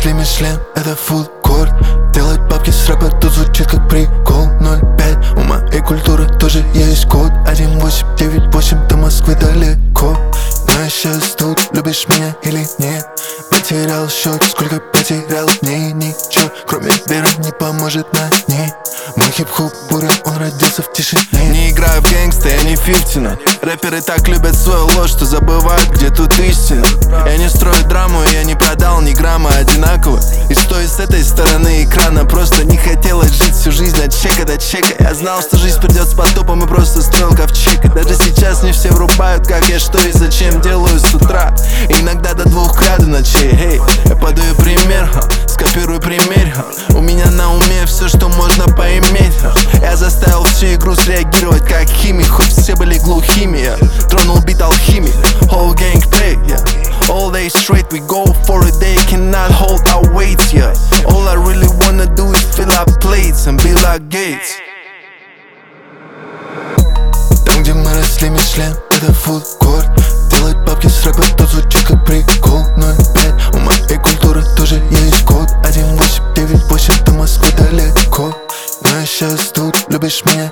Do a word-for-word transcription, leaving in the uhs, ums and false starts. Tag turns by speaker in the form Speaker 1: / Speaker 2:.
Speaker 1: росли Мишлен, это фудкорт. Делать бабки с рэпа тут звучит как прикол. Ноль пять, у моей культуры тоже есть код. Один восемь девять восемь, до Москвы далеко. Но я сейчас тут, любишь меня или нет? Потерял счет, сколько потерял дней. Ничего, кроме веры, не поможет на ней. Мой хип-хоп буря, он родился в тишине.
Speaker 2: Не играю в гэнгста, я не фифтина. Рэперы так любят свою ложь, что забывают, где тут истина. Я не строю драму, я не продал ни грамма одинаково. И стоя с этой стороны экрана, просто не хотелось жить всю жизнь от чека до чека. Я знал, что жизнь придет с потопом и просто строил ковчег. И даже сейчас не все врубают, как я что и зачем делаю с утра. И иногда до двух кряду ночей. Эй, я подаю пример, ха, скопирую пример, ха. У меня на уме все, что можно поиметь, ха. Я заставил всю игру среагировать как химик, хоть все были глухими. Я тронул бит алхимик, whole gang play, yeah. All day straight, we go for it, they cannot hold our weight, yeah. All I really wanna do is fill up plates and be like Gates.
Speaker 1: Там, где мы росли Мишлен, это фудкорт. Делать бабки с рэпа тут звучит как прикол. Ноль пять, у моей культуры тоже есть код. Один восемь девять восемь, до Москвы далеко. Но я сейчас тут, любишь меня